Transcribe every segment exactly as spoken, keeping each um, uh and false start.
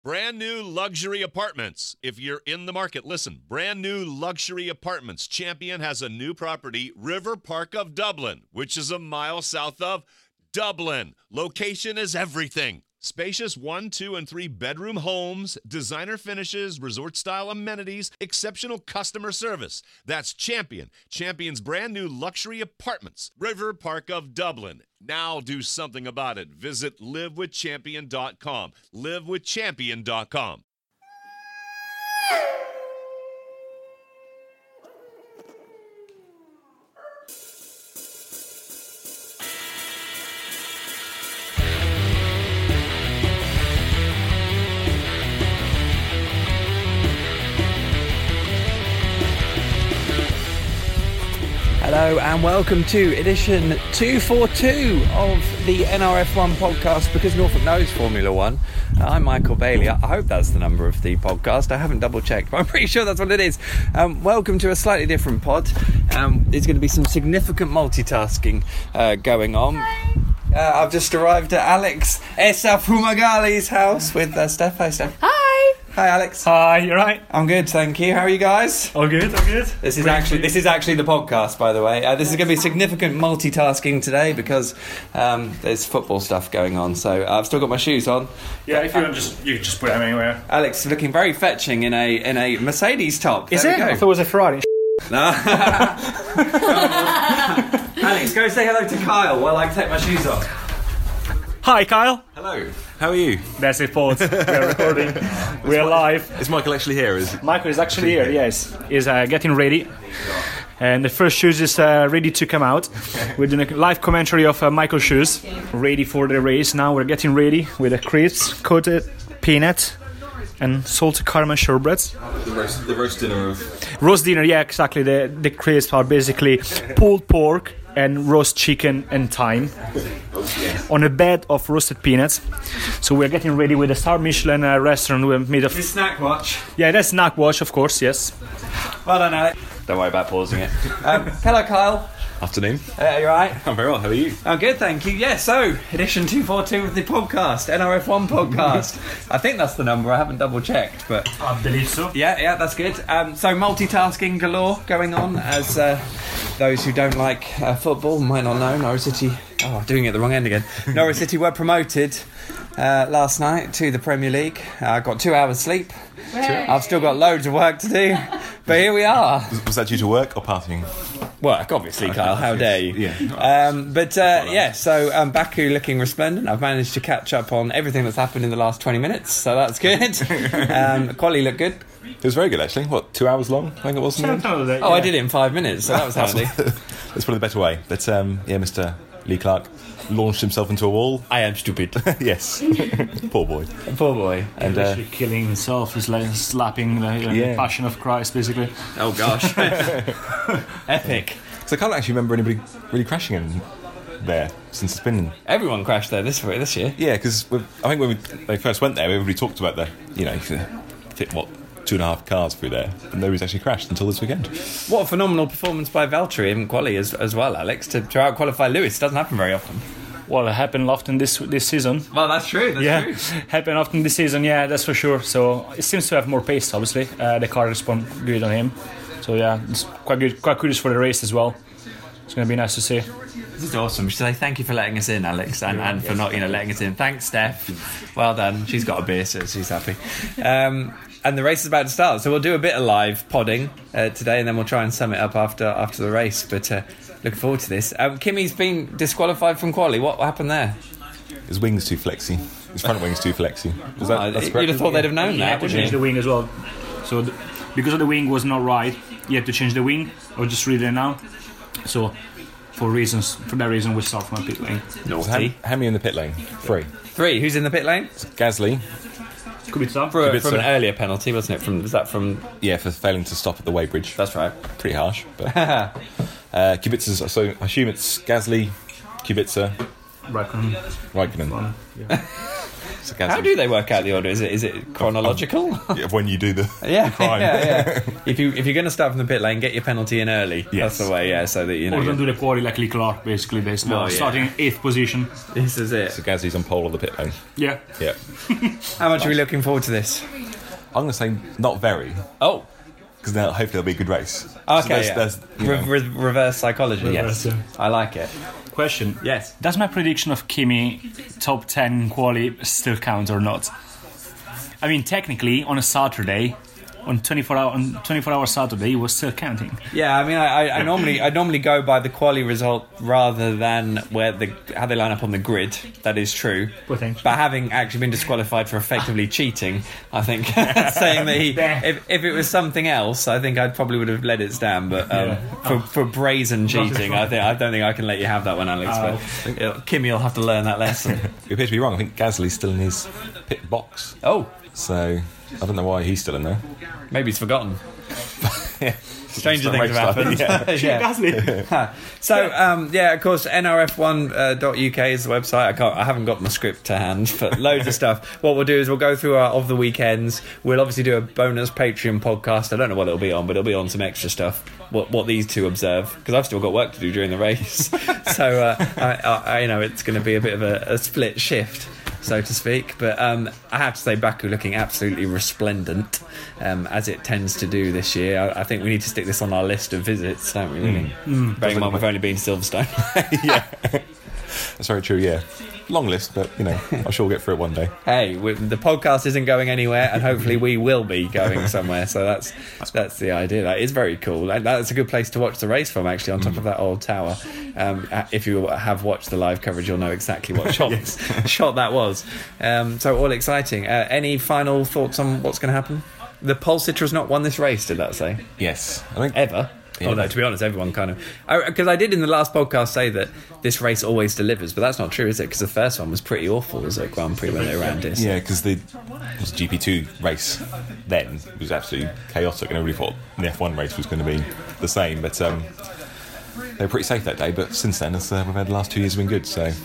Brand new luxury apartments. If you're in the market, listen. Brand new luxury apartments. Champion has a new property, River Park of Dublin, which is a mile south of Dublin. Location is everything. Spacious one, two, and three bedroom homes, designer finishes, resort-style amenities, exceptional customer service. That's Champion. Champion's brand new luxury apartments. River Park of Dublin. Now do something about it. Visit live with champion dot com. live with champion dot com. Hello and welcome to edition two forty-two of the N R F one podcast, because Norfolk knows Formula One. I'm Michael Bailey. I hope that's the number of the podcast. I haven't double checked, but I'm pretty sure that's what it is. Um, welcome to a slightly different pod. Um, there's going to be some significant multitasking uh, going on. Uh, I've just arrived at Alex Esafumagali's house with uh, Steph. Hi, Steph. Hi. Hi, Alex. Hi, you're right. I'm good, thank you. How are you guys? All good, all good. This is actually this is actually the podcast, by the way. Uh, this is going to be significant multitasking today because um, there's football stuff going on. So uh, I've still got my shoes on. Yeah, if you want, just you can just put them anywhere. Alex is looking very fetching in a in a Mercedes top. Is there it? we go. I thought it was a Ferrari. No. Alex, go say hello to Kyle while I take my shoes off. Hi, Kyle. Hello, how are you? That's it, Paul. We are recording. We are live. Is Michael actually here? Is Michael is actually here, yes. He's uh, getting ready. And the first shoes is uh, ready to come out. We're doing a live commentary of uh, Michael's shoes. Ready for the race. Now we're getting ready with the crisps, coated peanut, and salted caramel sherbets. the roast, the roast dinner of... Roast dinner, yeah, exactly. The, the crisps are basically pulled pork and roast chicken and thyme on a bed of roasted peanuts. So we're getting ready with a Star Michelin uh, restaurant we made of... This snack watch. Yeah, that's snack watch, of course, yes. Well done, Alex. Don't worry about pausing it. Um, hello, Kyle. Afternoon. Uh, you alright? I'm very well, how are you? I'm good, thank you. Yeah, so, edition two forty-two of the podcast, N R F one podcast. I think that's the number, I haven't double checked, but... I believe so. Yeah, yeah, that's good. Um, so, multitasking galore going on, as uh, those who don't like uh, football might not know. Norwich City... Oh, doing it the wrong end again. Norwich City were promoted uh, last night to the Premier League. I uh, got two hours sleep. I've still got loads of work to do, but here we are. Was, was that due to work or partying? Work, obviously, Kyle. How dare you? Yeah. Um, but uh, yeah, so um, Baku looking resplendent. I've managed to catch up on everything that's happened in the last twenty minutes, so that's good. um, Quali looked good. It was very good, actually. What, two hours long? I think it was. Yeah. Oh, I did it in five minutes, so that was handy. That's probably the better way. But um, yeah, Mister Lee Clark launched himself into a wall. I am stupid. Yes. Poor boy. Poor boy. And uh, killing himself. He's like slapping the uh, Yeah. Passion of Christ, basically. Oh, gosh. Epic. so I can't actually remember anybody really crashing in there since it's been... Everyone crashed there this this year. Yeah, because I think when we, when we first went there, everybody talked about the, you know, you could fit, what, two and a half cars through there, and nobody's actually crashed until this weekend. What a phenomenal performance by Valtteri in quali as, as well, Alex, to, to out-qualify Lewis. Doesn't happen very often. Well, it happened often this this season. Well, that's true, that's yeah, true. happened often this season, yeah, that's for sure. So it seems to have more pace, obviously. Uh, the car respond good on him. So yeah, it's quite good, quite kudos for the race as well. It's going to be nice to see. This is awesome. We should say thank you for letting us in, Alex, and, and for not, you know, letting us in. Thanks, Steph. Well done. She's got a beer, so she's happy. Um, and the race is about to start, so we'll do a bit of live podding uh, today, and then we'll try and sum it up after after the race. But uh, looking forward to this. Um, Kimi's been disqualified from quali. What happened there? His wing's too flexy. His front wing's too flexy. Is that, Oh, that's you'd correct? have thought they'd have known He that, had to wouldn't change you? the wing as well. So the, because of the wing was not right, he had to change the wing. I'll just read it now. So for reasons, for that reason, we start from a pit lane. Naughty. Hammy in the pit lane. Three. Three. Who's in the pit lane? Gasly. Kubica. For, Kubica. from an earlier penalty, wasn't it? From was that from? Yeah, for failing to stop at the weighbridge. That's right. Pretty harsh. But uh, Kubica's, so I assume it's Gasly, Kubica, Raikkonen. Raikkonen. Yeah. So Gasly, How do they work out the order? Is it is it chronological? Yeah, when you do the, yeah, the crime. yeah, yeah. If you if you're going to start from the pit lane, get your penalty in early. Yes. That's the way. Yeah, so that you know. Or don't do the quali like Leclerc, basically. They start Oh, yeah. starting in eighth position. This is it. So Gasly's on pole of the pit lane. Yeah. Yeah. How much are we looking forward to this? I'm going to say not very, Oh, because now hopefully it'll be a good race. okay. So there's, yeah. there's, you Re- know, re- reverse psychology. Reverse, yes, yeah. I like it. Question. Yes. Does my prediction of Kimi top ten quali still count or not? I mean, technically, on a Saturday, on twenty-four hour on twenty-four hour Saturday, it was still counting. Yeah, I mean, I, I, I normally I normally go by the quali result rather than where the how they line up on the grid. That is true. Well, thanks. But having actually been disqualified for effectively cheating, I think saying that he if, if it was something else, I think I probably would have let it stand. But um, Yeah. for for brazen cheating, I think I don't think I can let you have that one, Alex. Oh. But it'll- Kimmy will have to learn that lesson. you appear to be wrong. I think Gasly's still in his pit box. Oh, So I don't know why he's still in there. maybe he's forgotten. yeah. Stranger Just things have race happened. started, Yeah. Gasly. So um, yeah, of course, N R F one dot U K is the website. I can't, I haven't got my script to hand, but loads of stuff. What we'll do is we'll go through our of the weekends. We'll obviously do a bonus Patreon podcast. I don't know what it'll be on, but it'll be on some extra stuff. What what these two observe, because I've still got work to do during the race. so uh, I, I, I, you know, it's going to be a bit of a, a split shift, so to speak. But um, I have to say, Baku looking absolutely resplendent, um, as it tends to do this year. I, I think we need to stick this on our list of visits, don't we, really? Mm. Bearing in mind we've only been to Silverstone. yeah. That's very true, yeah. Long list, but, you know, I'm sure we'll get through it one day. Hey, we, the podcast isn't going anywhere, and hopefully we will be going somewhere. So that's that's the idea. That is very cool. That, that's a good place to watch the race from, actually, on top Mm. of that old tower. Um, if you have watched the live coverage, you'll know exactly what shot, shot that was. Um, so all exciting. Uh, any final thoughts on what's going to happen? The Pole Citro's not won this race, did that say? Yes. I think Ever? Yeah. Oh no, to be honest, everyone kind of... Because I, I did in the last podcast say that this race always delivers, but that's not true, is it? Because the first one was pretty awful as a Grand Prix when they ran it. Yeah, because the it was a G P two race then was absolutely chaotic, and everybody thought the F one race was going to be the same. But um, they were pretty safe that day. But since then, as, uh, we've had the last two years have been good. So,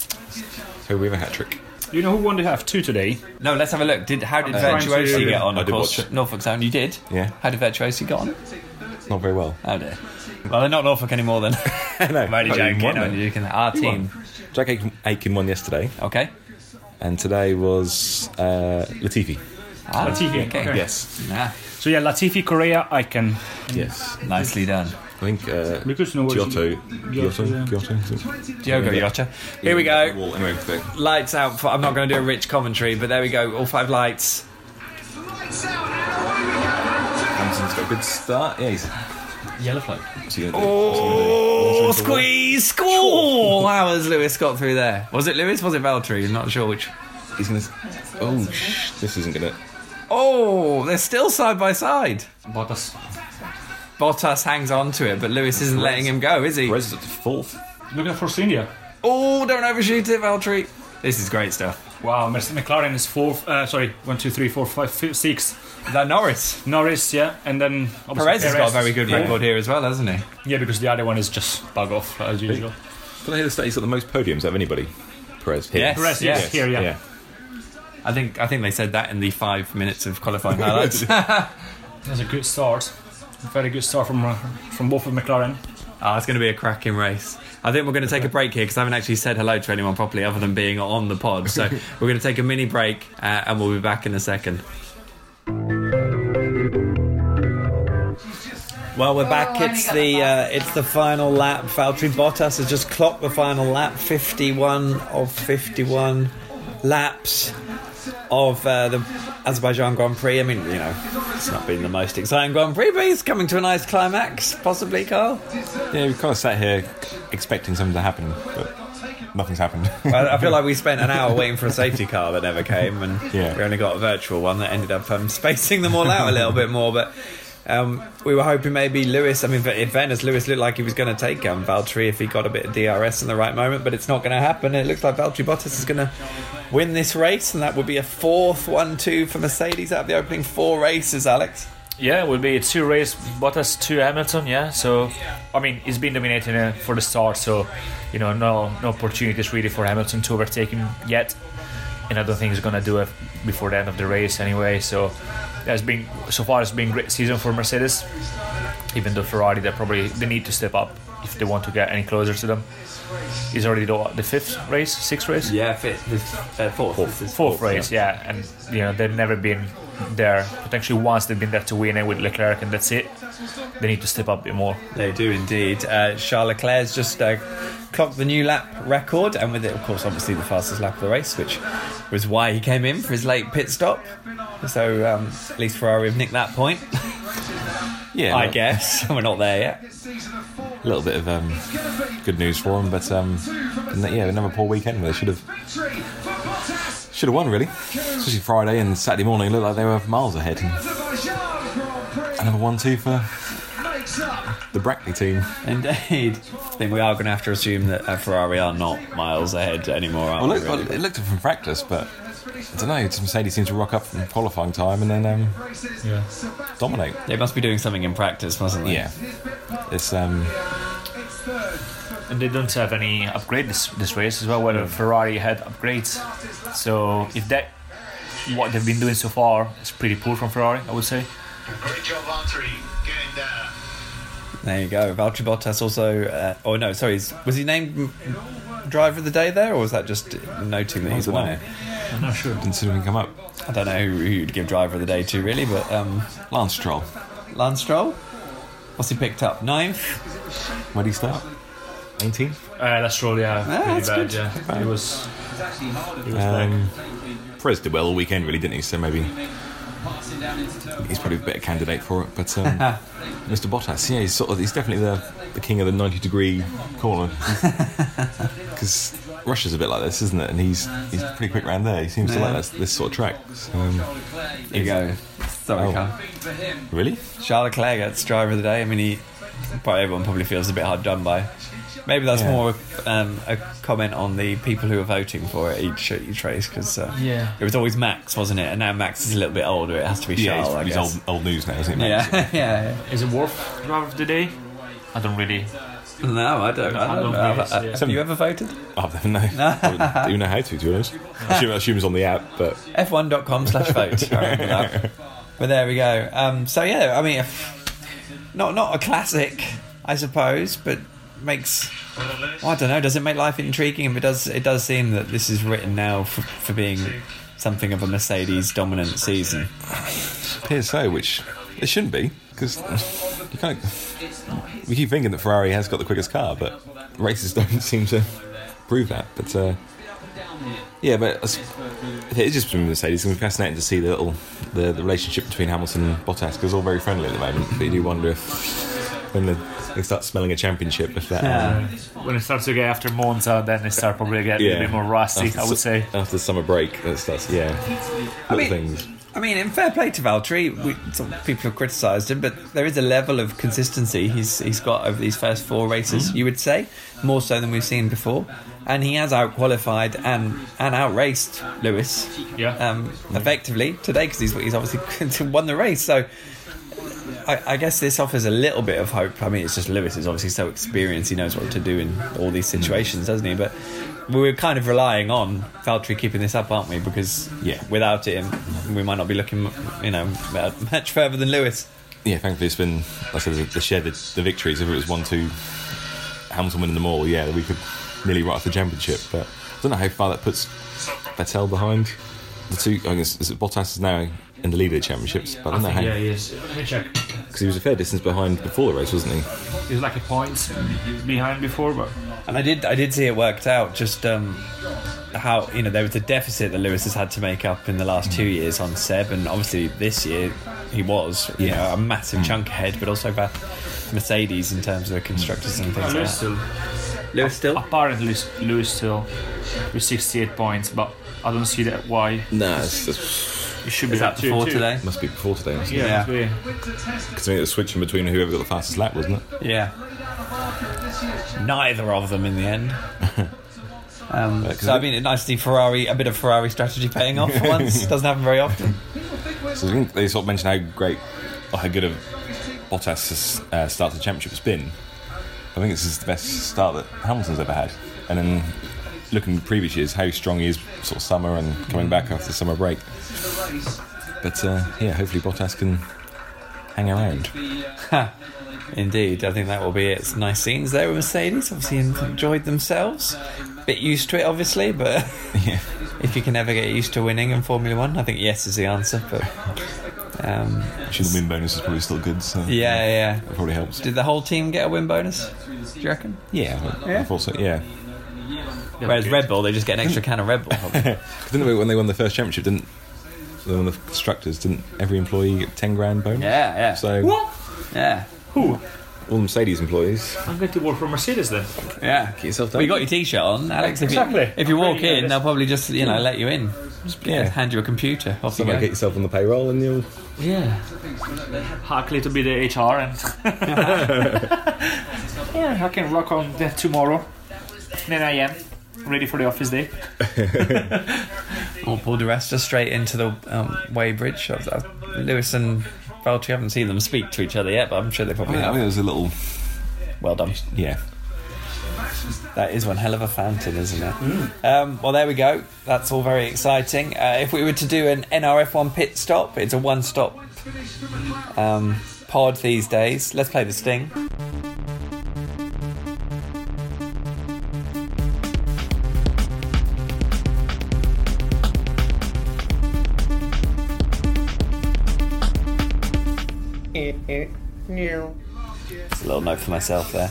so we have a hat trick. You know who won the F two today? No, let's have a look. Did How did Uh, Virtuosi I get on, I of did course? watch it. Norfolk Sound, you did? Yeah. How did Virtuosi get on? Not very well. Oh dear. Well, they're not Norfolk anymore then. no, I'm only not even joking. won, I'm though. only joking. Our team. Jack Aiken, Aiken won yesterday, Okay. and today was uh, Latifi. Ah, Latifi, okay. okay. Yes. Nah, So yeah, Latifi, Korea, Icon. Yes. nicely done. I think uh, Because no words- Giotto. Giotto. yeah. Giotto. is it? Diogo Yeah. Yota. Here we go. Well, anyway, but Lights out. For, I'm not going to do a rich commentary, but there we go. All five lights. Hamilton's got a good start. Yeah, he's. Yellow flag. What's he going to do? Oh, What's he gonna do? squeeze! Score! How has Lewis got through there? Was it Lewis? Was it Valtteri? Not sure which. He's going to. Oh, sh- this isn't going to. Oh, they're still side by side. Bottas. Bottas hangs on to it, but Lewis isn't letting him go, is he? Perez is at fourth. Looking at Force India. Oh, don't overshoot it, Valtteri. This is great stuff. Wow, Mercedes McLaren is fourth. Uh, sorry, one, two, three, four, five, fifth, six. Is that Norris? Norris, yeah, and then obviously Perez has got a very good yeah. record here as well, hasn't he? Yeah, because the other one is just bug off as usual. Did I hear the stat? He's got the most podiums out of anybody. Perez. Here. Yes. Perez, yes, here, yeah. Yeah. I think I think they said that in the five minutes of qualifying highlights. That's a good start. Very good start from uh, from both of McLaren. Oh, it's going to be a cracking race. I think we're going to take a break here because I haven't actually said hello to anyone properly other than being on the pod. So we're going to take a mini break uh, and we'll be back in a second. Well, we're back. It's the uh, it's the final lap. Valtteri Bottas has just clocked the final lap. fifty-one of fifty-one laps of uh, the Azerbaijan Grand Prix. I mean, you know, it's not been the most exciting Grand Prix, but it's coming to a nice climax, possibly, Carl. Yeah, we kind of sat here expecting something to happen, but nothing's happened. I I feel like we spent an hour waiting for a safety car that never came, and Yeah. we only got a virtual one that ended up um, spacing them all out a little bit more. But um, we were hoping maybe Lewis, I mean, in fairness, Lewis looked like he was going to take um, Valtteri if he got a bit of D R S in the right moment, but it's not going to happen. It looks like Valtteri Bottas is going to win this race, and that would be a fourth one two for Mercedes out of the opening four races, Alex. Yeah, it will be two race Bottas, two Hamilton. Yeah, so I mean he's been dominating uh, for the start, so you know no no opportunities really for Hamilton to overtake him yet. and I don't think he's gonna do it before the end of the race anyway. So there's been so far it's been a great season for Mercedes. Even though Ferrari, they probably they need to step up if they want to get any closer to them. It's already the, the fifth race, sixth race. Yeah, fifth, this, uh, fourth, fourth, this is fourth race. Yeah. yeah, and you know they've never been there. Potentially once they've been there to win it with Leclerc, and that's it. They need to step up a bit more. They do indeed. Uh, Charles Leclerc's just uh, clocked the new lap record, and with it, of course, obviously the fastest lap of the race, which was why he came in for his late pit stop. So um, at least Ferrari have nicked that point. Yeah, I look, guess we're not there yet. a little bit of um, good news for them, but um, yeah, another poor weekend. They should have should have won really, especially Friday and Saturday morning. It looked like they were miles ahead. And another one two for the Brackley team. Indeed. I think we are going to have to assume that uh, Ferrari are not miles ahead anymore, aren't Well, we, look, well, really? it looked from practice, but I don't know. Mercedes seems to rock up from qualifying time and then um, Yeah. dominate. They must be doing something in practice, mustn't they? Yeah, it's um, And they don't have any upgrade this this race as well. Whether Ferrari had upgrades, so if that what they've been doing so far is pretty poor from Ferrari, I would say. Great job, Valtteri, getting there. There you go. Valtteri Bottas also... Uh, oh, no, sorry. Was he named driver of the day there, or was that just noting that he's don't won know. it? I'm not sure. didn't see him come up. I don't know who, who you'd give driver of the day to, really, but um, Lance Stroll. Lance Stroll? What's he picked up? Ninth? Where did he start? eighteenth. Uh, that's true. Yeah, Ah, pretty that's bad. good. Yeah, it was. It was Um, Perez did well all weekend, really, didn't he? So maybe he's probably a better candidate for it. But um, Mister Bottas, yeah, he's sort of he's definitely the, the king of the ninety degree corner. Because Russia's a bit like this, isn't it? And he's he's pretty quick round there. He seems to Yeah. like this, this sort of track. So, um, There you go. Sorry, Oh. Carl. really? Charles Leclerc gets driver of the day. I mean, he, probably everyone probably feels a bit hard done by. Maybe that's Yeah. more um, a comment on the people who are voting for it each each race, because uh, Yeah. it was always Max, wasn't it? And now Max is a little bit older. It has to be Yeah, Charles, I he's, he's guess. old, old news now, isn't he? Max? Yeah, yeah. Is it worth driver of the day? I don't really. No, I don't. I I don't don't know. think Have, it's- have yeah. you ever voted? I've never known. I don't even know how to, to be honest. I assume, I assume it's on the app, but F one dot com slash vote. I remember that. But there we go. Um, so yeah, I mean, not not a classic, I suppose, but makes. Well, I don't know. Does it make life intriguing? It does. It does seem that this is written now for, for being something of a Mercedes dominant season. appears so, which it shouldn't be, because you kind of we keep thinking that Ferrari has got the quickest car, but races don't seem to prove that. But uh, yeah, but it's, it's just between Mercedes. It's going to be fascinating to see the little the, the relationship between Hamilton and Bottas, because it's all very friendly at the moment. But you do wonder if when the, they start smelling a championship, if that. Yeah. When it starts to get after Monza, then it starts probably get a Yeah. little bit more rusty, After I would su- say. after the summer break, it starts. Yeah, little mean- things. I mean, in fair play to Valtteri, we, some people have criticised him, but there is a level of consistency he's he's got over these first four races, you would say, more so than we've seen before. And he has out-qualified and, and out-raced Lewis Yeah. um, effectively today, because he's, he's obviously won the race. So I, I guess this offers a little bit of hope. I mean, it's just Lewis is obviously so experienced, he knows what to do in all these situations, doesn't he? But we're kind of relying on Valtteri keeping this up, aren't we? Because Yeah. without it, we might not be looking, you know, much further than Lewis. Yeah, thankfully it's been, like I said, they shared the, the victories. If it was one two, Hamilton winning them all, yeah, we could nearly write off the championship. But I don't know how far that puts Vettel behind the two. I guess is it Bottas is now in the lead of the championships, but I don't know how, Yeah, he is. Let me check. because he was a fair distance behind before the race, wasn't he? He was like a point behind before, but And I did, I did see it worked out. Just um, how you know there was a deficit that Lewis has had to make up in the last two years on Seb, and obviously this year he was, you Yeah. know, a massive chunk ahead, but also about Mercedes in terms of the constructors and things like Lewis that. still. Lewis still. Apparently, Lewis still with sixty-eight points, but I don't see that why No, it's, it's, it should be Is that two, before two. today? must be before today. Mustn't Yeah, Yeah. must be. Because I think it was switching between whoever got the fastest lap, wasn't it? Yeah. Neither of them in the end. Um, so I mean, it's nice to see Ferrari, a bit of Ferrari strategy paying off for once. Doesn't happen very often. So I think they sort of mentioned how great, or how good of Bottas' uh, start to the championship has been. I think this is the best start that Hamilton's ever had. And then looking at previous years, how strong he is sort of summer and coming back after the summer break. But uh, yeah, hopefully Bottas can hang around. Indeed, I think that will be it. It's nice scenes there with Mercedes. Obviously enjoyed themselves. Bit used to it, obviously, but Yeah. if you can ever get used to winning in Formula One, I think yes is the answer. But um, Actually, the win bonus is probably still good. So yeah, yeah. it probably helps. Did the whole team get a win bonus? Do you reckon? Yeah, I, Yeah? I thought so. Yeah. Whereas Red Bull, they just get an extra can of Red Bull. Didn't they, when they won the first championship? Didn't they won the constructors? Didn't every employee get ten grand bonus? Yeah, yeah. So What? Yeah, Who? all the Mercedes employees, I'm going to work for Mercedes then. yeah. get yourself Well, done. you got your T-shirt on, Alex. If Exactly. You, if you walk Yeah, in, yeah, they'll probably just you know let you in. Just Yeah. hand you a computer. Off you Someone go. get yourself on the payroll and you'll. Yeah. Harkley to be the H R and yeah, I can rock on that tomorrow, nine a.m. ready for the office day. Or pull the rest just straight into the um, weighbridge. I've- I've- Lewis and Valtteri, haven't seen them speak to each other yet, but I'm sure they probably I have. mean, it was a little. Well done. Yeah. That is one hell of a fountain, isn't it? Um, well, there we go. That's all very exciting. Uh, if we were to do an N R F one pit stop, it's a one-stop um, pod these days. Let's play the Sting. It's a little note for myself there.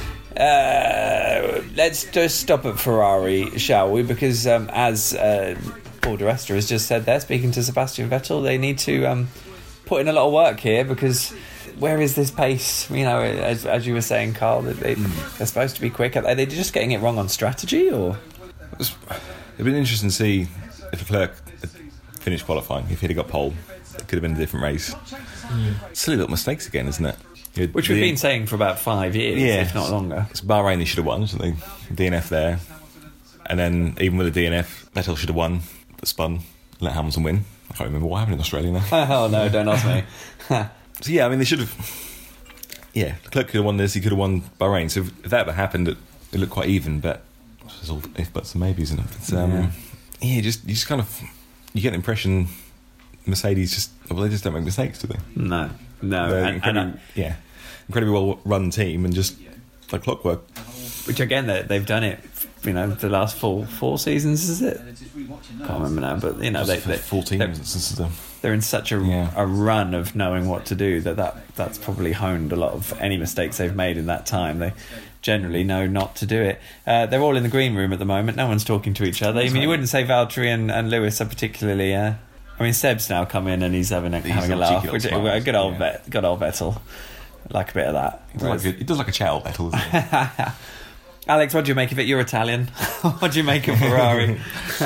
Uh, let's just stop at Ferrari, shall we? Because um, as uh, Paul di Resta has just said there, speaking to Sebastian Vettel, they need to um, put in a lot of work here because where is this pace? You know, as, as you were saying, Carl, they, they, they're supposed to be quick. Are they just getting it wrong on strategy, or? It was, it'd been interesting to see if Leclerc had finished qualifying. If he'd have got pole, it could have been a different race. Silly little mistakes again, isn't it? You'd- Which we've the- been saying for about five years, Yeah. if not longer. It's Bahrain they should have won, shouldn't they? D N F there. And then, even with the D N F, Vettel should have won, but spun, let Hamilton win. I can't remember what happened in Australia now. Oh no, don't ask me. So, yeah, I mean, they should have. Yeah, Leclerc could have won this, he could have won Bahrain. So, if that ever happened, it, it looked quite even, but there's all if buts and maybes in it. But, um, Yeah. yeah, just, you just kind of. You get the impression Mercedes just. Well, they just don't make mistakes, do they? No, no. They're And- incredibly, and, uh, yeah, incredibly well run team and just like clockwork. Which again, they- they've done it. You know, the last four four seasons, is it? Can't remember now, but you know, they, they fourteen they're, since the they're in such a, Yeah. a run of knowing what to do that, that that's probably honed a lot of any mistakes they've made in that time. They generally know not to do it. Uh, they're all in the green room at the moment. No one's talking to each other. I mean, you wouldn't say Valtteri and, and Lewis are particularly. Uh, I mean, Seb's now come in and he's having a, having a a laugh. cheeky Which, little smile, good old yeah. vet, good old Vettel. Like a bit of that. He does like a, he does like a chow battle, doesn't he? Alex, what do you make of it? You're Italian. What do you make of Ferrari?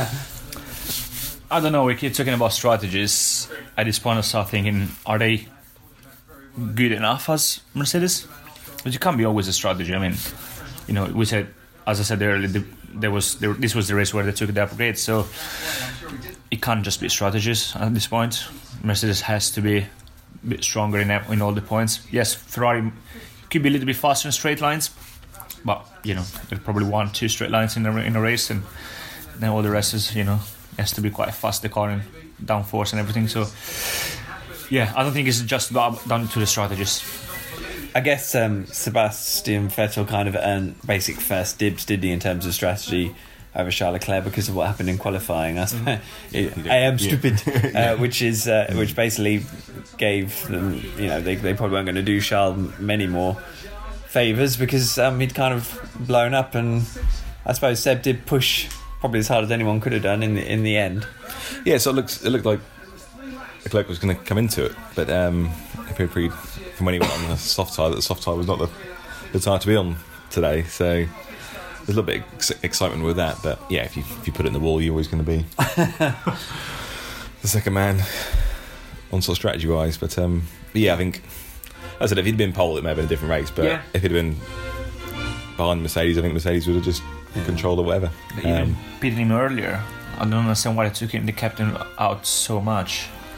I don't know. We keep talking about strategies. At this point, I start thinking, are they good enough as Mercedes? But you can't be always a strategy. I mean, you know, we said, as I said earlier, the, there was there, this was the race where they took the upgrade, so it can't just be strategies at this point. Mercedes has to be a bit stronger in in all the points. Yes, Ferrari could be a little bit faster in straight lines, but you know, there's probably one, two straight lines in a in a race, and then all the rest is, you know, has to be quite fast, the car and downforce and everything. So yeah, I don't think it's just about down to the strategies. I guess um, Sebastian Vettel kind of earned basic first dibs, did he, in terms of strategy over Charles Leclerc because of what happened in qualifying. I, suppose. I am stupid, uh, which is uh, which basically gave them, you know, they they probably weren't going to do Charles many more favours because um, he'd kind of blown up, and I suppose Seb did push probably as hard as anyone could have done in the in the end. Yeah, so it looks it looked like Leclerc was going to come into it, but um, it appeared pretty from when he went on the soft tyre that the soft tyre was not the, the tyre to be on today. So there's a little bit of ex- excitement with that, but yeah, if you if you put it in the wall, you're always going to be the second man on sort of strategy wise. But um, but yeah, I think as I said, if he'd been pole, it may have been a different race. But Yeah. if he'd been behind Mercedes, I think Mercedes would have just controlled or whatever. Even Um, beating him earlier, I don't understand why they took him, the captain out so much.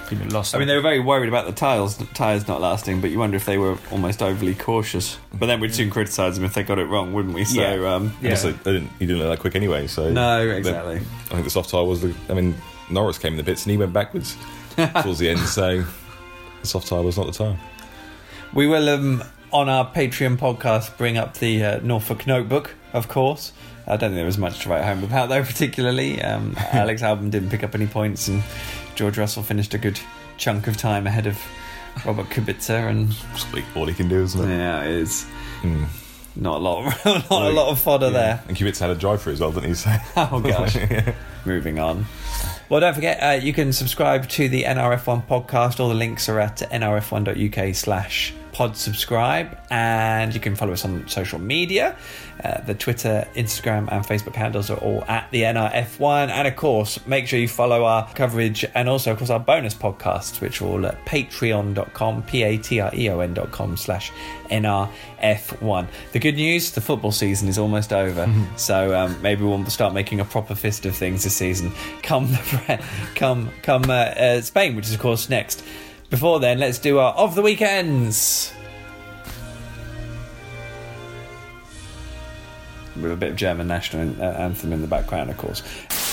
Pretty lost. I mean, they were very worried about the tyres, tyres not lasting, but you wonder if they were almost overly cautious. But then we'd soon criticise them if they got it wrong, wouldn't we? So, Yeah. um, Yeah. Also, they didn't, he didn't look that quick anyway. So No, the- exactly. I think the soft tyre was the. I mean, Norris came in the pits and he went backwards towards the end. So the soft tyre was not the tyre. we will, um, on our Patreon podcast, bring up the uh, Norfolk Notebook, of course. I don't think there was much to write home about, though, particularly. Um, Alex Albon didn't pick up any points, and George Russell finished a good chunk of time ahead of Robert Kubica, and Just like all he can do, isn't it? yeah, it is Mm. not a lot, not a lot of fodder there. And Kubica had a drive through as well, didn't he? So Oh gosh. Moving on. Well, don't forget, uh, you can subscribe to the N R F one podcast. All the links are at n r f one dot u k slash pod subscribe, and you can follow us on social media. Uh, the Twitter, Instagram and Facebook handles are all at the N R F one, and of course make sure you follow our coverage and also of course our bonus podcasts, which are all at patreon dot com, p-a-t-r-e-o-n dot com slash N R F one. The good news, the football season is almost over, mm-hmm. so um, maybe we'll start making a proper fist of things this season come the, come come uh, uh, Spain, which is of course next. Before then, let's do our of the weekends with a bit of German national uh, anthem in the background, of course.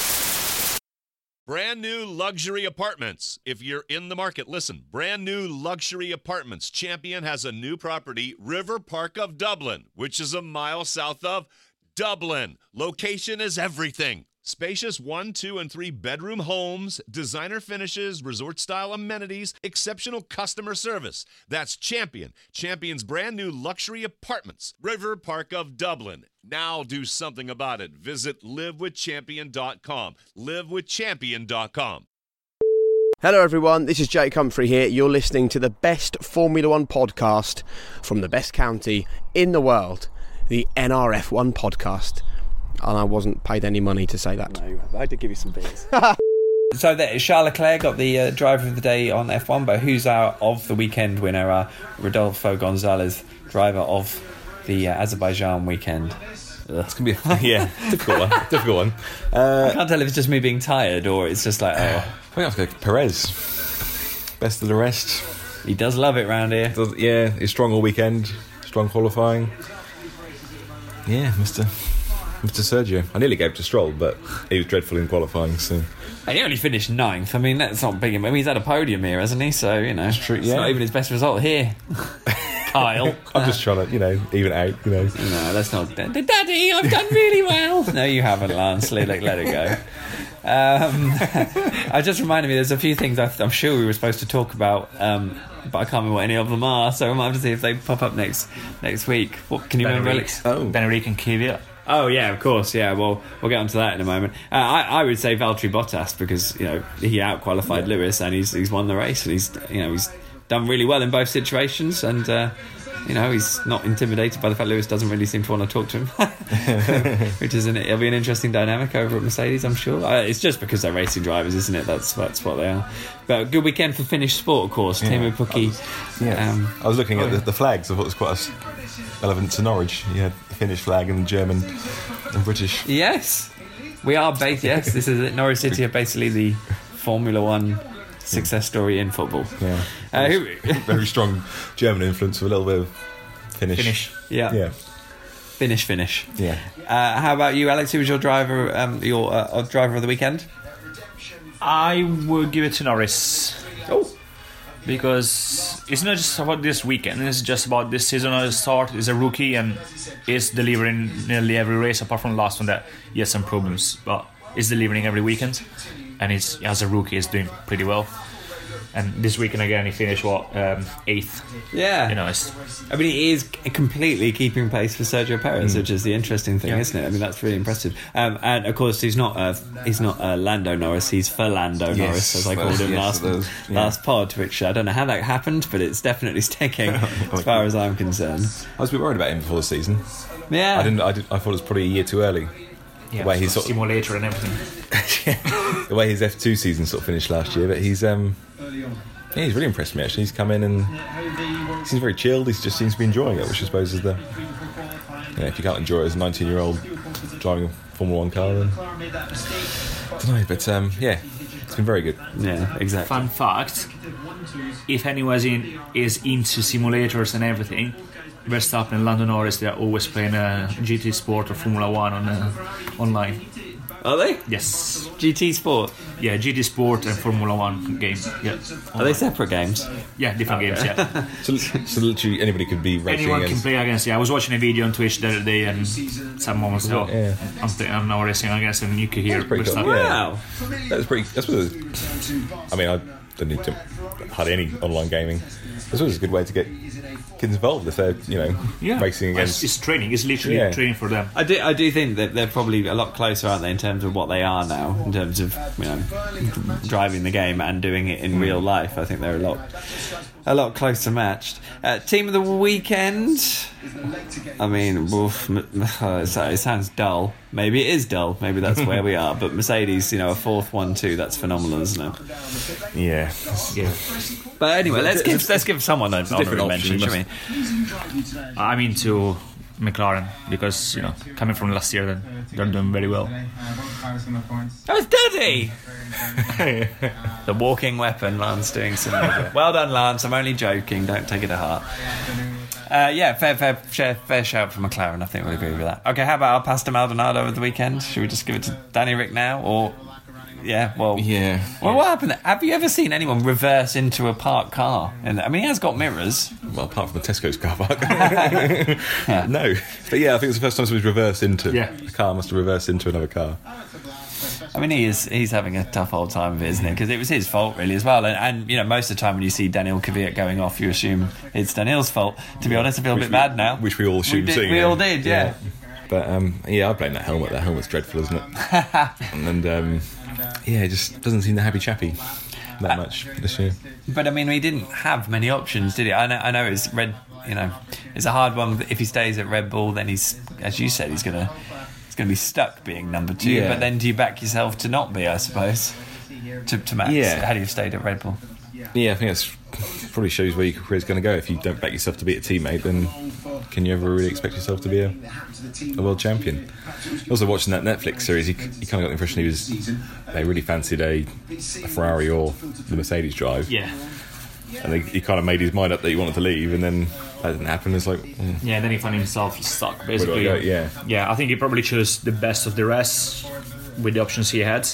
Brand new luxury apartments. If you're in the market, listen. Brand new luxury apartments. Champion has a new property, River Park of Dublin, which is a mile south of Dublin. Location is everything. Spacious one, two, and three bedroom homes, designer finishes, resort-style amenities, exceptional customer service. That's Champion. Champion's brand new luxury apartments. River Park of Dublin. Now do something about it. Visit live with champion dot com. live with champion dot com. Hello everyone, this is Jake Humphrey here. You're listening to the best Formula One podcast from the best county in the world, the N R F one podcast. And I wasn't paid any money to say that. No, I did give you some beers. So that Charles Leclerc got the uh, driver of the day on F one, but who's our of the weekend winner? Uh, Rodolfo Gonzalez, driver of the uh, Azerbaijan weekend. It's gonna be a, yeah, difficult one. Difficult one. Uh, I can't tell if it's just me being tired or it's just like, oh, I think I have to go Perez. Best of the rest. he does love it round here. Does, yeah, he's strong all weekend. Strong qualifying. Yeah, Mister Mister Sergio. I nearly gave it to Stroll, but he was dreadful in qualifying. So And he only finished ninth. I mean, that's not big. I mean, he's had a podium here, hasn't he? So, you know, true, it's yeah. not even his best result here. Kyle. I'm just trying to, you know, even it out. You know, No, that's not... Daddy, I've done really well. No, you haven't, Lance. Let, let it go. Um, I just reminded me, there's a few things I, I'm sure we were supposed to talk about, um, but I can't remember what any of them are, so I might have to see if they pop up next next week. What can you remember, Alex? Oh. Beneric and Kvyat. Oh yeah, of course, yeah. Well, we'll get onto that in a moment. Uh, I, I would say Valtteri Bottas because you know he outqualified yeah. Lewis and he's he's won the race and he's you know he's done really well in both situations and uh, you know he's not intimidated by the fact Lewis doesn't really seem to want to talk to him, which is an, it'll be an interesting dynamic over at Mercedes, I'm sure. Uh, it's just because they're racing drivers, isn't it? That's that's what they are. But a good weekend for Finnish sport, of course. Yeah. Teemu Pukki. Yeah, Um, I was looking oh, at the, yeah. the flags. I thought it was quite relevant to Norwich. You had the Finnish flag and the German and British. Yes, we are based. Yes, this is it. Norwich City are basically the Formula One success story in football. Yeah, Uh, who, very strong German influence with a little bit of Finnish. Finish. yeah, Yeah, finish, finish. yeah. Uh, how about you, Alex? Who was your driver? Um, your uh, driver of the weekend? I would give it to Norris. Oh, Because it's not just about this weekend, it's just about this season at the start. He's a rookie and is delivering nearly every race apart from the last one that he has some problems, but he's delivering every weekend and he's, as a rookie he's doing pretty well. And this weekend again he finished what um, eighth. yeah. You know, it's, I mean, he is completely keeping pace for Sergio Perez, Mm. which is the interesting thing, Yeah. isn't it? I mean, that's really impressive. Um, and of course, he's not uh, he's not uh, Lando Norris. He's Fernando Yes, Norris, as I well, called him yes, last those, yeah. last pod. Which I don't know how that happened, but it's definitely sticking as far as I'm concerned. I was a bit worried about him before the season. Yeah, I didn't. I, did, I thought it was probably a year too early. yeah, The way he's sort of, simulator and everything. the way his F two season sort of finished last year, but he's um, yeah, he's really impressed me actually. He's come in and he seems very chilled. He just seems to be enjoying it, which I suppose is the yeah. If you can't enjoy it as a nineteen-year-old driving a Formula One car, then I don't know. But um, yeah, It's been very good. Yeah, exactly. Fun fact: if anyone is, in, is into simulators and everything, Verstappen and Lando Norris, they are always playing uh, G T Sport or Formula One on uh, online. Are they? Yes. G T Sport. Yeah, G T Sport and Formula One game. Yeah. Are they separate games? Yeah, different games. Yeah. So, so literally anybody could be racing Anyone can against. play against. Yeah, I was watching a video on Twitch the other day, and someone was oh, Yeah. I'm, play, I'm now racing against, and you could hear That's pretty cool. Verstappen. Yeah. Wow. That's pretty. That's what. It, I mean, I don't need to hardly any online gaming. This was a good way to get kids involved if they're, you know, Yeah. racing against. It's, it's training. It's literally Yeah. training for them. I do, I do think that they're probably a lot closer, aren't they, in terms of what they are now, in terms of, you know, driving the game and doing it in real life. I think they're a lot, a lot closer matched. Uh, team of the weekend. I mean, oof, m- uh, it sounds dull. Maybe it is dull. Maybe that's where we are. But Mercedes, you know, a fourth one two. That's phenomenal, isn't it? Yeah. Yeah. But anyway, let's give let's give someone an different honorary option, mention, you shall we? I'm into McLaren because, you know, coming from last year, they're doing very well. Oh, it's Daddy! The walking weapon, Lance doing some. Well done, Lance. I'm only joking. Don't take it to heart. Uh, yeah, fair, fair, fair, fair shout for McLaren. I think we'll agree with that. Okay, how about our Pasta Maldonado over the weekend? Should we just give it to Danny Rick now, or yeah, well, Yeah. Well, what happened? Have you ever seen anyone reverse into a parked car? And I mean, he has got mirrors. Well, apart from the Tesco's car park. No. But yeah, I think it's the first time somebody's reversed into Yeah. a car. Must have reversed into another car. I mean, he is he's having a tough old time of it, isn't it? Because it was his fault, really, as well. And, and, you know, most of the time when you see Daniel Kvyat going off, you assume it's Daniel's fault. To be honest, I feel a Which bit we- mad now. Which we all we assumed did, seeing we it. all did, yeah. But um, yeah, I blame that helmet. That helmet's dreadful, isn't it? and um, yeah, it just doesn't seem the happy chappy that much this year. But I mean, he didn't have many options, did he? I know, I know it's Red. You know, it's a hard one. If he stays at Red Bull, then he's, as you said, he's gonna he's gonna be stuck being number two. Yeah. But then, do you back yourself to not be? I suppose to to Max. Yeah. Had he stayed at Red Bull? Yeah, I think that's probably shows where your career's going to go. If you don't back yourself to beat a teammate, then can you ever really expect yourself to be a, a world champion? Also, watching that Netflix series, you, you kind of got the impression he was they really fancied a, a Ferrari or the Mercedes drive, Yeah. and they, he kind of made his mind up that he wanted to leave, and then that didn't happen. It's like, mm, Yeah, then he found himself stuck, where do I basically. go? Yeah, Yeah, I think he probably chose the best of the rest with the options he had.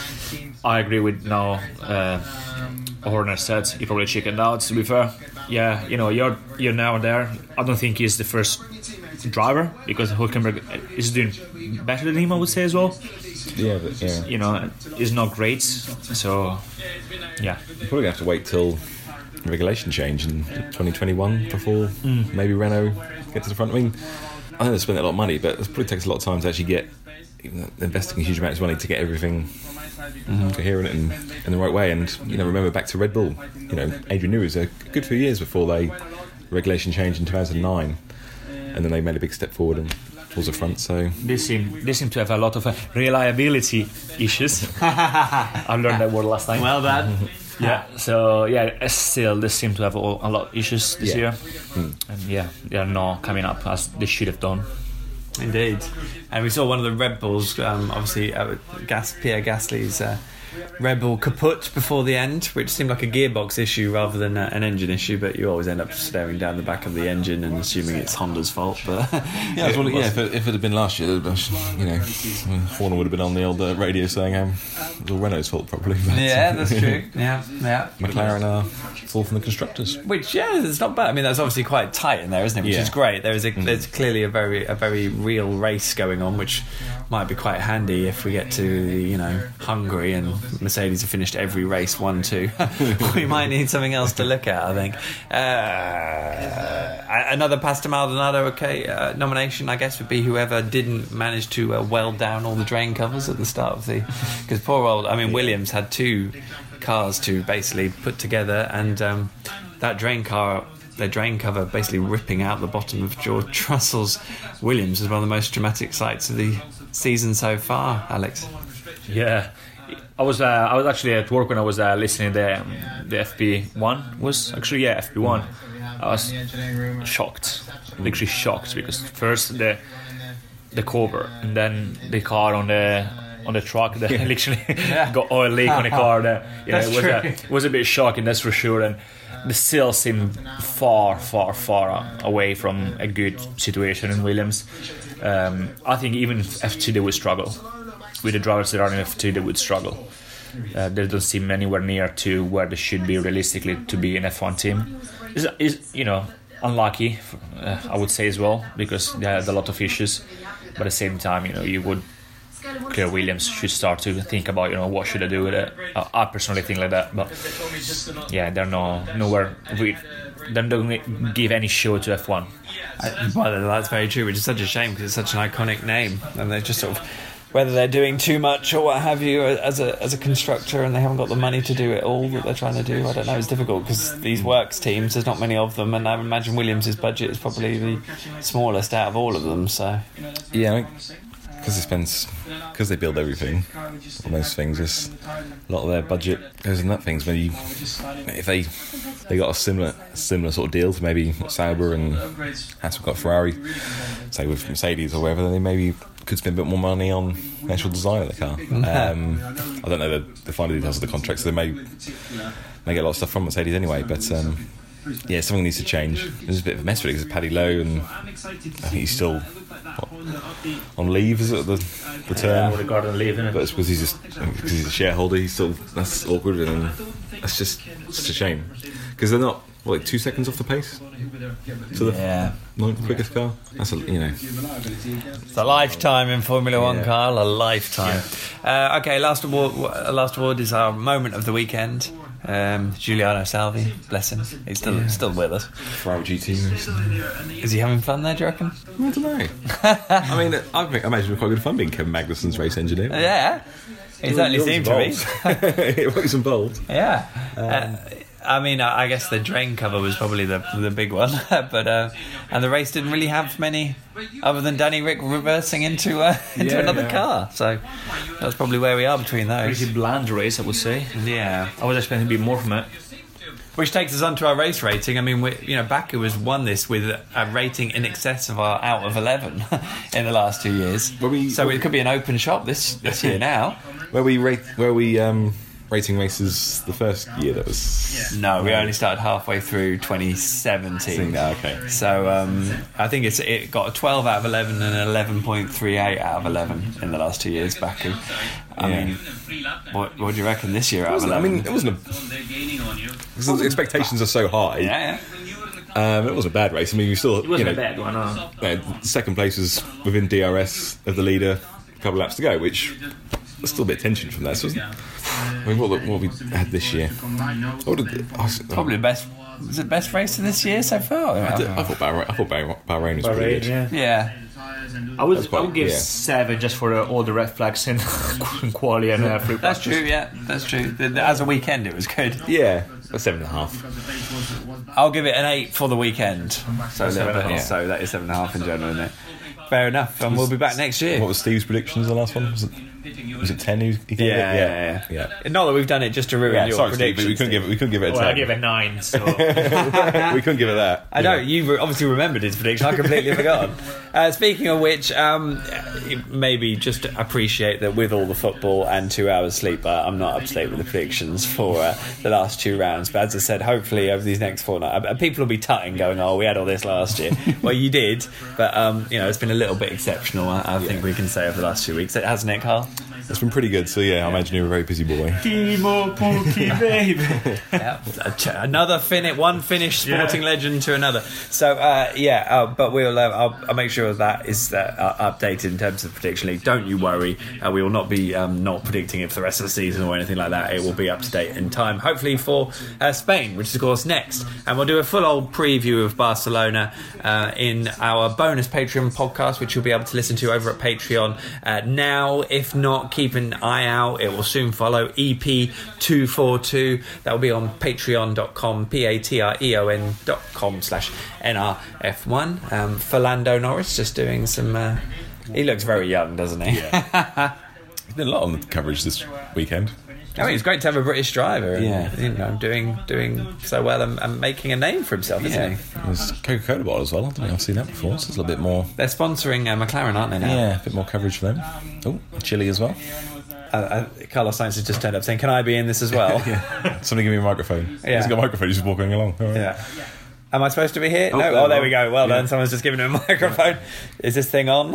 I agree with now. Uh, Horner said he probably chickened out. To be fair, yeah, you know, you're you're now there. I don't think he's the first driver because Hülkenberg is doing better than him, I would say as well. yeah, but yeah. You know, he's not great. So, yeah, You're probably going to have to wait till the regulation change in twenty twenty-one before maybe Renault get to the front. I mean, I know they spent a lot of money, but it probably takes a lot of time to actually get investing a huge amount of money to get everything coherent and in the right way. And you know, remember back to Red Bull. You know, Adrian Newey was a good few years before they regulation changed in two thousand nine, and then they made a big step forward and towards the front. So they seem they seem to have a lot of uh, reliability issues. I learned that word last time. Well done. Yeah. So yeah, still they seem to have all, a lot of issues this Yeah. year, and yeah, they are not coming up as they should have done. Indeed. And we saw one of the Red Bulls, um, obviously uh, Gas, Pierre Gasly's uh, Red Bull kaput before the end, which seemed like a gearbox issue rather than uh, an engine issue, but you always end up staring down the back of the engine and assuming it's Honda's fault. But yeah, well, yeah. If it, if it had been last year, you know, Horner would have been on the old uh, radio saying um, it was all Renault's fault, probably. But, yeah, that's true. Yeah, yeah. McLaren are full from the constructors. Which, yeah, it's not bad. I mean, that's obviously quite tight in there, isn't it? Which Yeah. is great. There is a, there's clearly a very a very real race going on, which might be quite handy if we get to, you know, Hungary and Mercedes have finished every race one two. We might need something else to look at, I think. Uh, another Pasta Maldonado, okay, uh, nomination, I guess, would be whoever didn't manage to uh, weld down all the drain covers at the start of the... Because poor old... I mean, Williams had two cars to basically put together, and um, that drain car... their drain cover basically ripping out the bottom of George Russell's Williams is one of the most dramatic sights of the season so far, Alex. Yeah, I was uh, I was actually at work when I was uh, listening to the, um, the F P one was actually yeah F P one. I was shocked, literally shocked, because first the the cover and then the car on the on the truck that literally got oil leak on the car. There, you know, That's it was true. a, it was a bit shocking, that's for sure. And the still seem far, far, far away from a good situation in Williams. Um, I think even F two they would struggle. With the drivers that are in F two, they would struggle. Uh, they don't seem anywhere near to where they should be realistically to be an F one team. Is is you know unlucky, uh, I would say as well, because they had a lot of issues. But at the same time, you know, you would clear Williams should start to think about, you know, what should I do with it. Uh, I personally think like that, but yeah, they're no nowhere. We, they don't give any show to F one. I, well, that's very true, which is such a shame because it's such an iconic name, and they're just sort of, whether they're doing too much or what have you as a as a constructor, and they haven't got the money to do it all that they're trying to do. I don't know. It's difficult because these works teams, there's not many of them, and I imagine Williams' budget is probably the smallest out of all of them. So Yeah, because they spend, because they build everything, or most things, just a lot of their budget goes in that things. Maybe you, if they they got a similar similar sort of deal to maybe Sauber and Haas got Ferrari, say with Mercedes or whatever, then they maybe could spend a bit more money on the actual design of the car. Um, I don't know the, the final details of the contract, so they may may get a lot of stuff from Mercedes anyway. But um, yeah, something needs to change. There's a bit of a mess with it because Paddy Lowe, and I think he's still what, on leave. Is it the the term? Yeah, regarding leave, innit? But it's because he's just because he's a shareholder. He's still that's awkward, and that's just such a shame because they're not what, like two seconds off the pace to the yeah, ninth quickest car. That's a, you know. it's a lifetime in Formula One, Yeah. Carl. A lifetime. Uh, okay, last award. uh, Last award is our moment of the weekend. Um, Giuliano Salvi, bless him. He's still Yeah. still with us. Ferrari G T. Is he having fun there? Do you reckon? I don't know. I mean, I think- I imagine it was quite good fun being Kevin Magnussen's race engineer. Yeah, he certainly seemed to be. It was involved. Yeah. Uh, I mean, I I guess the drain cover was probably the the big one, but uh, and the race didn't really have many other than Danny Rick reversing into uh, into Yeah, another yeah. car. So that's probably where we are between those. Pretty bland race, I would say. Yeah. I was expecting a bit more from it. Which takes us on to our race rating. I mean, we, you know, Baku has won this with a rating in excess of our out of eleven in the last two years. Were we- so it could be an open shop this this year now. Where we rate, where we um, rating races the first year that was. No, we only started halfway through twenty seventeen. Ah, okay. So um, I think it's it got a twelve out of eleven and an eleven point three eight out of eleven in the last two years, Baku. I Yeah. mean, what, what do you reckon this year It out of wasn't, I eleven? mean, it wasn't a. Because the expectations are so high. yeah, Um, it wasn't a bad race. I mean, we still. It wasn't you know, a bad one, huh? uh, second place was within D R S of the leader, a couple of laps to go, which there's still a bit of tension from that. So wasn't- I mean, what, what we had this year? What did, I, was- probably the best. Was it the best race of this year so far? I, did- I thought Bahrain, I thought Bahrain, Bahrain was pretty Bahrain, good. yeah. Yeah. I would, That's quite- I would give yeah. seven just for uh, all the red flags in quali and uh, free That's practice. true, yeah, that's true. The- the- As a weekend, it was good. Yeah, a seven and a half. I'll give it an eight for the weekend. So, Seven and a that, half. so that is seven and a half in general, isn't it? Fair enough, and we'll be back next year. What was Steve's predictions? The last one was it? Was it ten? He he gave Yeah, it? yeah, yeah. yeah. Not that we've done it just to ruin Yeah, your sorry, Steve, predictions. but we couldn't give it. We couldn't give it a Well, I ten. give it nine, so we couldn't give it that. I know you re- obviously remembered his prediction. I completely forgot. Uh, speaking of which, um, maybe just appreciate that with all the football and two hours sleep, uh, I'm not up to date with the predictions for uh, the last two rounds. But as I said, hopefully over these next four nights, uh, people will be tutting, going, "Oh, we had all this last year." Well, you did, but um, you know, it's been a little bit exceptional. I, I think we can say over the last two weeks, hasn't it, Carl? It's been pretty good. So yeah, I imagine you're a very busy boy. Timo Pukki, baby. Yeah, another fin- one Finnish sporting yeah. legend to another. So uh, yeah, uh, but we'll uh, I'll, I'll make sure that is uh, updated in terms of prediction league. Don't you worry, uh, we will not be um, not predicting it for the rest of the season or anything like that. It will be up to date in time, hopefully for uh, Spain, which is of course next, and we'll do a full old preview of Barcelona uh, in our bonus Patreon podcast, which you'll be able to listen to over at Patreon uh, now. If not, keep an eye out. It will soon follow E P two forty-two. That will be on patreon dot com, P A T R E O N dot com slash N R F one. Um, for Lando Norris, just doing some. Uh, he looks very young, doesn't he? Yeah. There's been a lot on the coverage this weekend. I mean, it's great to have a British driver. And, Yeah. you know, doing doing so well and, and making a name for himself, isn't Yeah, he? there's Coca-Cola bottle as well. I don't think I've seen that before. So it's a little bit more. They're sponsoring uh, McLaren, aren't they now? Yeah, a bit more coverage for them. Oh, Chile as well. uh, uh, Carlos Sainz has just turned up saying, "Can I be in this as well?" yeah. Somebody give me a microphone. Yeah. He's got a microphone. He's just walking along. All right. Yeah. Am I supposed to be here? Oh, no. there Oh, there we we are. go. Well Yeah. done. Someone's just given him a microphone. Is this thing on?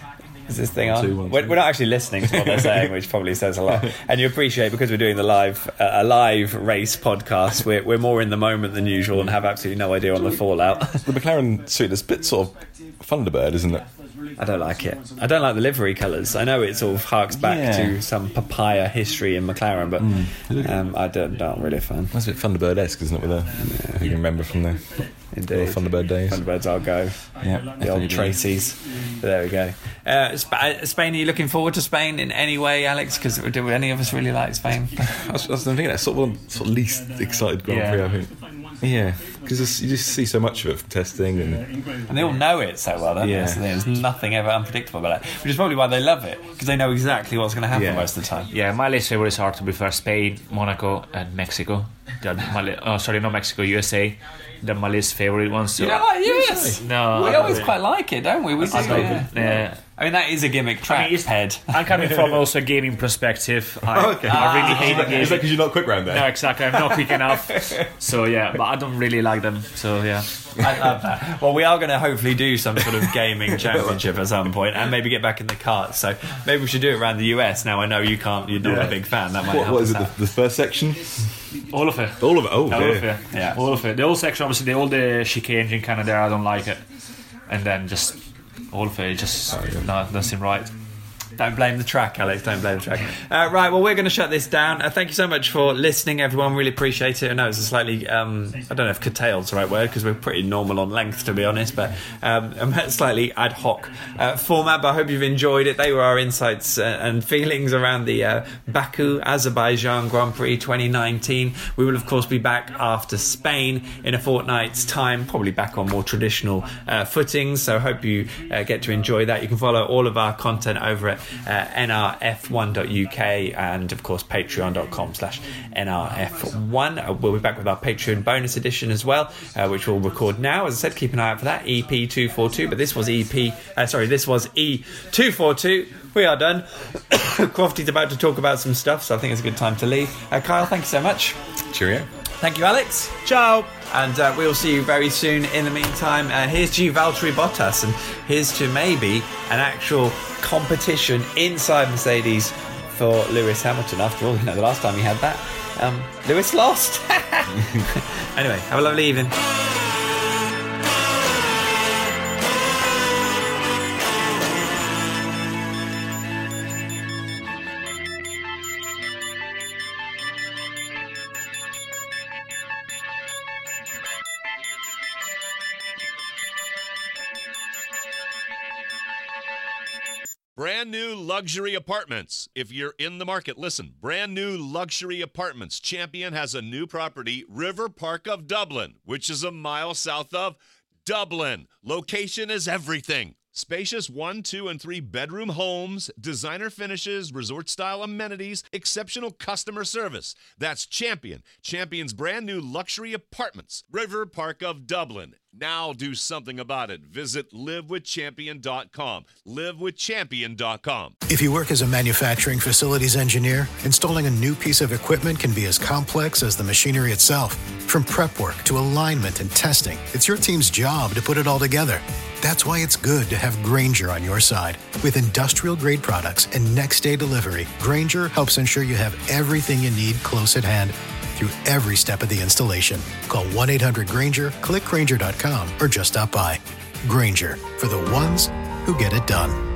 Is this thing on? Two, one, we're, two. we're not actually listening to what they're saying, which probably says a lot. And you appreciate, because we're doing the live uh, a live race podcast, we're, we're more in the moment than usual and have absolutely no idea on the fallout. The McLaren suit is a bit sort of Thunderbird, isn't it? I don't like it. I don't like the livery colours. I know it sort of harks back Yeah. to some papaya history in McLaren, but um, I don't, not really a fan. That's a bit Thunderbird-esque, isn't it? With a, if you can remember from the Indeed. Thunderbird days. Thunderbirds, I'll go. Yeah, The old Tracy's. There we go. Uh, Sp- Spain, are you looking forward to Spain in any way, Alex? Because do any of us really like Spain? I was, I was thinking that's sort of one sort of least excited Grand Yeah. Prix, I think. Yeah, because you just see so much of it from testing and And they all know it so well, don't Yeah. they? So there's nothing ever unpredictable about it, which is probably why they love it, because they know exactly what's going to happen Yeah. most of the time. Yeah, my least favorites are, to be fair, Spain, Monaco, and Mexico. They're my li- oh, sorry, not Mexico, U S A. They're my least favorite ones. So You don't like U S? No, We I always don't quite like it, don't we? We do, I don't- yeah. yeah. I mean, that is a gimmick track, I mean, it's- head. I'm coming from also a gaming perspective. I, Oh, okay. I really hate the Is game. that because you're not quick round there? No, exactly. I'm not quick enough. So yeah, but I don't really like them. So yeah. I love that. Well, we are going to hopefully do some sort of gaming championship at some point, and maybe get back in the kart. So maybe we should do it around the U S. Now I know you can't. You're not Yeah. a big fan. That might What, help what is us it? out. The, the first section? All of it. All of it. Oh, All dear. of it. Yeah. All of it. The whole section, obviously, the all the chicane in Canada, I don't like it. And then just all of it, just no, it doesn't seem right. Don't blame the track, Alex. Don't blame the track. Uh, right, well, we're going to shut this down. Uh, thank you so much for listening, everyone. Really appreciate it. I know it's a slightly, um, I don't know if curtailed's the right word, because we're pretty normal on length, to be honest, but um, a slightly ad hoc uh, format. But I hope you've enjoyed it. They were our insights uh, and feelings around the uh, Baku Azerbaijan Grand Prix twenty nineteen. We will, of course, be back after Spain in a fortnight's time, probably back on more traditional uh, footings. So I hope you uh, get to enjoy that. You can follow all of our content over at uh, N R F one dot U K and of course patreon dot com slash N R F one. Uh, we'll be back with our Patreon bonus edition as well, uh, which we'll record now. As I said, keep an eye out for that, E P two forty-two, but this was E P uh, sorry this was E two forty-two. We are done. Crofty's about to talk about some stuff, so I think it's a good time to leave. uh, Kyle, thank you so much. Cheerio. Thank you, Alex. Ciao. And uh, we'll see you very soon. In the meantime, uh, here's to you, Valtteri Bottas, and here's to maybe an actual competition inside Mercedes for Lewis Hamilton. After all, you know, the last time he had that, um, Lewis lost. Anyway, have a lovely evening. Brand new luxury apartments. If you're in the market, listen. Brand new luxury apartments. Champion has a new property, River Park of Dublin, which is a mile south of Dublin. Location is everything. Spacious one, two, and three bedroom homes, designer finishes, resort-style amenities, exceptional customer service. That's Champion. Champion's brand new luxury apartments, River Park of Dublin. Now do something about it. Visit live with champion dot com. live with champion dot com. If you work as a manufacturing facilities engineer, installing a new piece of equipment can be as complex as the machinery itself. From prep work to alignment and testing, it's your team's job to put it all together. That's why it's good to have Grainger on your side. With industrial-grade products and next-day delivery, Grainger helps ensure you have everything you need close at hand through every step of the installation. Call one eight hundred Grainger, click Grainger dot com, or just stop by. Grainger, for the ones who get it done.